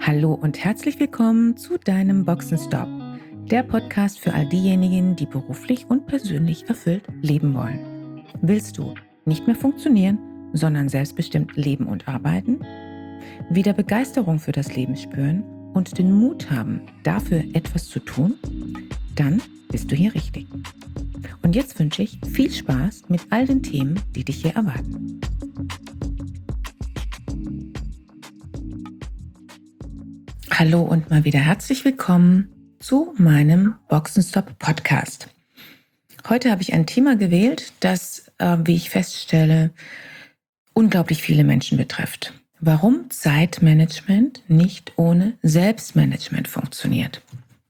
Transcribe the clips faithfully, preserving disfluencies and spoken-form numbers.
Hallo und herzlich willkommen zu deinem Boxenstopp, der Podcast für all diejenigen, die beruflich und persönlich erfüllt leben wollen. Willst du nicht mehr funktionieren, sondern selbstbestimmt leben und arbeiten? Wieder Begeisterung für das Leben spüren und den Mut haben, dafür etwas zu tun? Dann bist du hier richtig. Und jetzt wünsche ich viel Spaß mit all den Themen, die dich hier erwarten. Hallo und mal wieder herzlich willkommen zu meinem Boxenstopp Podcast. Heute habe ich ein Thema gewählt, das, äh, wie ich feststelle, unglaublich viele Menschen betrifft. Warum Zeitmanagement nicht ohne Selbstmanagement funktioniert.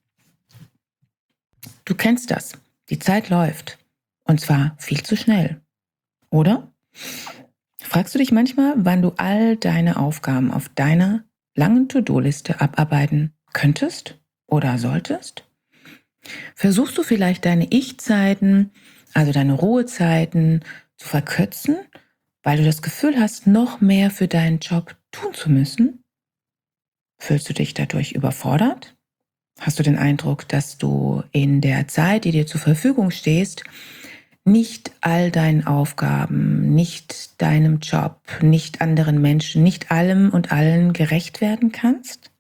Du kennst das. Die Zeit läuft. Und zwar viel zu schnell. Oder? Fragst du dich manchmal, wann du all deine Aufgaben auf deiner langen To-Do-Liste abarbeiten könntest oder solltest? Versuchst du vielleicht deine Ich-Zeiten, also deine Ruhezeiten, zu verkürzen, weil du das Gefühl hast, noch mehr für deinen Job tun zu müssen? Fühlst du dich dadurch überfordert? Hast du den Eindruck, dass du in der Zeit, die dir zur Verfügung steht, nicht all deinen Aufgaben, nicht deinem Job, nicht anderen Menschen, nicht allem und allen gerecht werden kannst?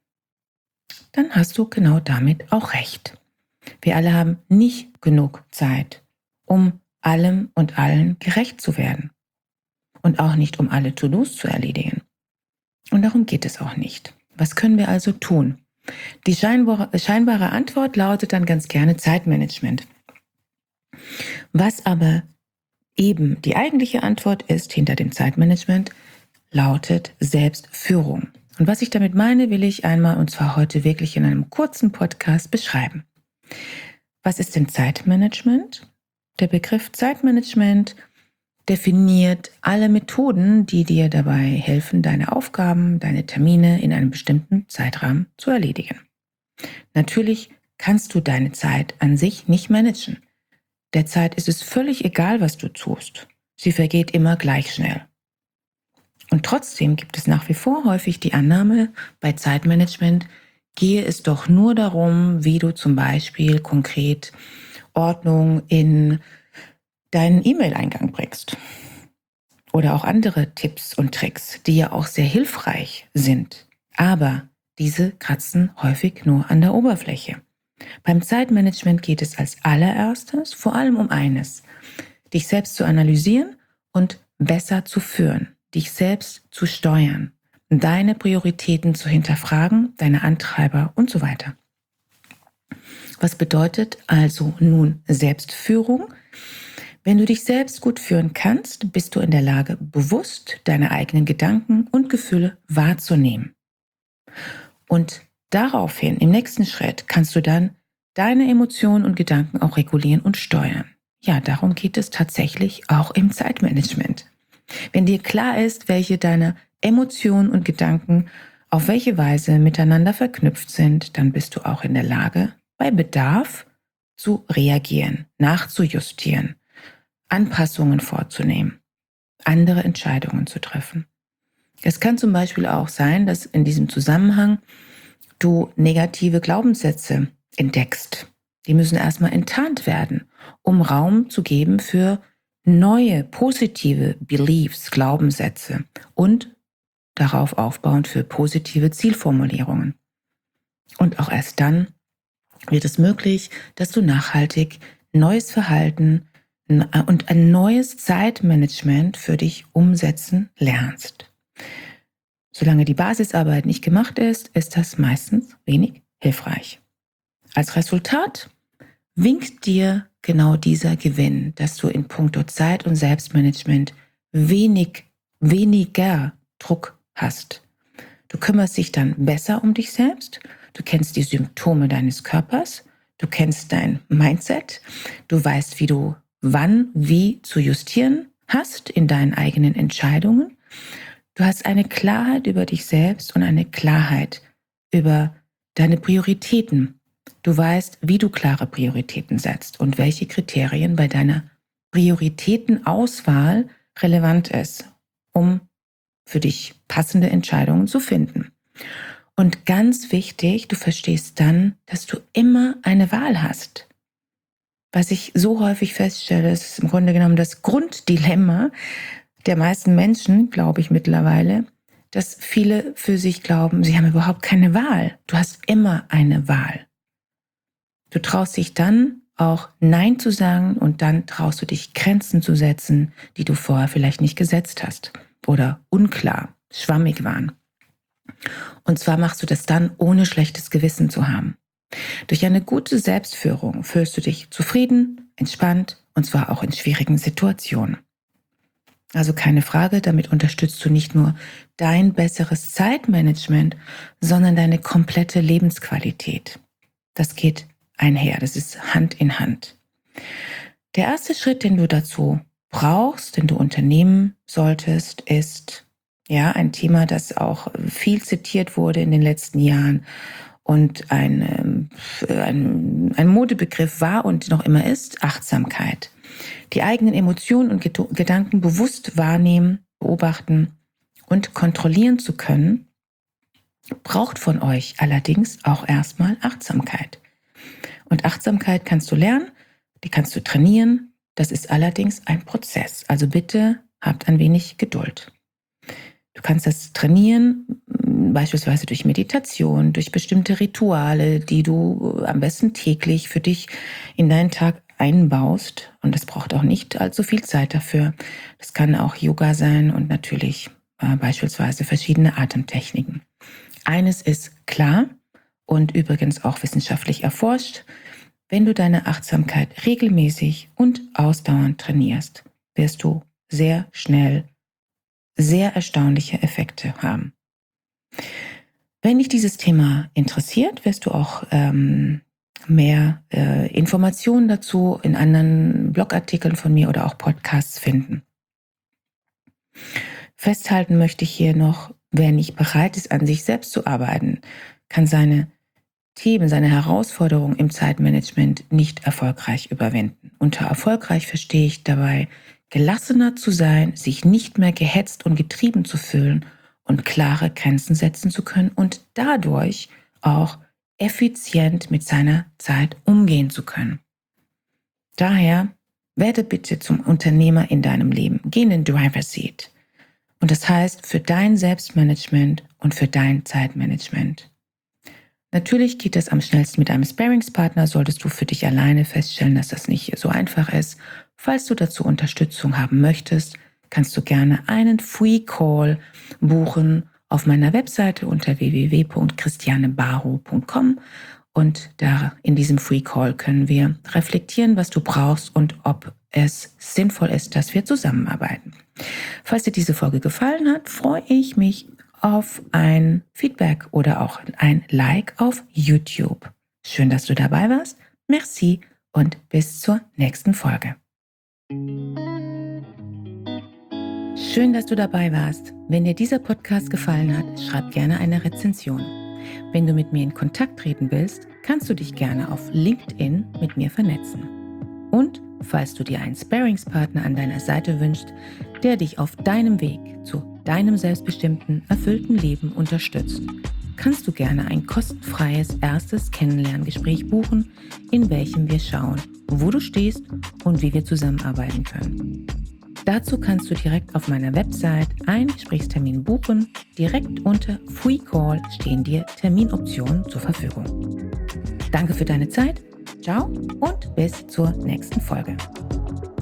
Dann hast du genau damit auch recht. Wir alle haben nicht genug Zeit, um allem und allen gerecht zu werden. Und auch nicht, um alle To-Dos zu erledigen. Und darum geht es auch nicht. Was können wir also tun? Die scheinbare, scheinbare Antwort lautet dann ganz gerne Zeitmanagement. Was aber eben die eigentliche Antwort ist hinter dem Zeitmanagement, lautet Selbstführung. Und was ich damit meine, will ich einmal, und zwar heute wirklich in einem kurzen Podcast beschreiben. Was ist denn Zeitmanagement? Der Begriff Zeitmanagement definiert alle Methoden, die dir dabei helfen, deine Aufgaben, deine Termine in einem bestimmten Zeitrahmen zu erledigen. Natürlich kannst du deine Zeit an sich nicht managen. Der Zeit ist es völlig egal, was du tust. Sie vergeht immer gleich schnell. Und trotzdem gibt es nach wie vor häufig die Annahme, bei Zeitmanagement gehe es doch nur darum, wie du zum Beispiel konkret Ordnung in deinen E-Mail-Eingang bringst. Oder auch andere Tipps und Tricks, die ja auch sehr hilfreich sind. Aber diese kratzen häufig nur an der Oberfläche. Beim Zeitmanagement geht es als allererstes vor allem um eines: dich selbst zu analysieren und besser zu führen, dich selbst zu steuern, deine Prioritäten zu hinterfragen, deine Antreiber und so weiter. Was bedeutet also nun Selbstführung? Wenn du dich selbst gut führen kannst, bist du in der Lage, bewusst deine eigenen Gedanken und Gefühle wahrzunehmen. Und daraufhin, im nächsten Schritt, kannst du dann deine Emotionen und Gedanken auch regulieren und steuern. Ja, darum geht es tatsächlich auch im Zeitmanagement. Wenn dir klar ist, welche deine Emotionen und Gedanken auf welche Weise miteinander verknüpft sind, dann bist du auch in der Lage, bei Bedarf zu reagieren, nachzujustieren, Anpassungen vorzunehmen, andere Entscheidungen zu treffen. Es kann zum Beispiel auch sein, dass in diesem Zusammenhang du negative Glaubenssätze entdeckst. Die müssen erstmal enttarnt werden, um Raum zu geben für neue, positive Beliefs, Glaubenssätze und darauf aufbauend für positive Zielformulierungen. Und auch erst dann wird es möglich, dass du nachhaltig neues Verhalten und ein neues Zeitmanagement für dich umsetzen lernst. Solange die Basisarbeit nicht gemacht ist, ist das meistens wenig hilfreich. Als Resultat winkt dir genau dieser Gewinn, dass du in puncto Zeit- und Selbstmanagement wenig, weniger Druck hast. Du kümmerst dich dann besser um dich selbst, du kennst die Symptome deines Körpers, du kennst dein Mindset, du weißt, wie du wann, wie zu justieren hast in deinen eigenen Entscheidungen. Du hast eine Klarheit über dich selbst und eine Klarheit über deine Prioritäten. Du weißt, wie du klare Prioritäten setzt und welche Kriterien bei deiner Prioritätenauswahl relevant ist, um für dich passende Entscheidungen zu finden. Und ganz wichtig, du verstehst dann, dass du immer eine Wahl hast. Was ich so häufig feststelle, ist im Grunde genommen das Grunddilemma der meisten Menschen, glaube ich mittlerweile, dass viele für sich glauben, sie haben überhaupt keine Wahl. Du hast immer eine Wahl. Du traust dich dann auch Nein zu sagen und dann traust du dich Grenzen zu setzen, die du vorher vielleicht nicht gesetzt hast oder unklar, schwammig waren. Und zwar machst du das dann, ohne schlechtes Gewissen zu haben. Durch eine gute Selbstführung fühlst du dich zufrieden, entspannt und zwar auch in schwierigen Situationen. Also keine Frage, damit unterstützt du nicht nur dein besseres Zeitmanagement, sondern deine komplette Lebensqualität. Das geht einher, das ist Hand in Hand. Der erste Schritt, den du dazu brauchst, den du unternehmen solltest, ist ja ein Thema, das auch viel zitiert wurde in den letzten Jahren und ein, ein, ein Modebegriff war und noch immer ist: Achtsamkeit. Die eigenen Emotionen und Gedanken bewusst wahrnehmen, beobachten und kontrollieren zu können, braucht von euch allerdings auch erstmal Achtsamkeit. Und Achtsamkeit kannst du lernen, die kannst du trainieren. Das ist allerdings ein Prozess. Also bitte habt ein wenig Geduld. Du kannst das trainieren, beispielsweise durch Meditation, durch bestimmte Rituale, die du am besten täglich für dich in deinen Tag einbaust. Und das braucht auch nicht allzu viel Zeit dafür. Das kann auch Yoga sein und natürlich äh, beispielsweise verschiedene Atemtechniken. Eines ist klar und übrigens auch wissenschaftlich erforscht: Wenn du deine Achtsamkeit regelmäßig und ausdauernd trainierst, wirst du sehr schnell sehr erstaunliche Effekte haben. Wenn dich dieses Thema interessiert, wirst du auch ähm, mehr äh, Informationen dazu in anderen Blogartikeln von mir oder auch Podcasts finden. Festhalten möchte ich hier noch: Wer nicht bereit ist, an sich selbst zu arbeiten, kann seine Themen, seine Herausforderungen im Zeitmanagement nicht erfolgreich überwinden. Unter erfolgreich verstehe ich dabei, gelassener zu sein, sich nicht mehr gehetzt und getrieben zu fühlen und klare Grenzen setzen zu können und dadurch auch effizient mit seiner Zeit umgehen zu können. Daher werde bitte zum Unternehmer in deinem Leben. Geh in den Driver's Seat. Und das heißt für dein Selbstmanagement und für dein Zeitmanagement. Natürlich geht das am schnellsten mit einem Sparringspartner, solltest du für dich alleine feststellen, dass das nicht so einfach ist. Falls du dazu Unterstützung haben möchtest, kannst du gerne einen Free Call buchen auf meiner Webseite unter w w w punkt christiane barrow punkt com und da in diesem Free Call können wir reflektieren, was du brauchst und ob es sinnvoll ist, dass wir zusammenarbeiten. Falls dir diese Folge gefallen hat, freue ich mich auf ein Feedback oder auch ein Like auf YouTube. Schön, dass du dabei warst. Merci und bis zur nächsten Folge. Schön, dass du dabei warst. Wenn dir dieser Podcast gefallen hat, schreib gerne eine Rezension. Wenn du mit mir in Kontakt treten willst, kannst du dich gerne auf LinkedIn mit mir vernetzen. Und falls du dir einen Sparringspartner an deiner Seite wünschst, der dich auf deinem Weg zu deinem selbstbestimmten, erfüllten Leben unterstützt, kannst du gerne ein kostenfreies erstes Kennenlerngespräch buchen, in welchem wir schauen, wo du stehst und wie wir zusammenarbeiten können. Dazu kannst du direkt auf meiner Website einen Gesprächstermin buchen. Direkt unter Free Call stehen dir Terminoptionen zur Verfügung. Danke für deine Zeit. Ciao und bis zur nächsten Folge.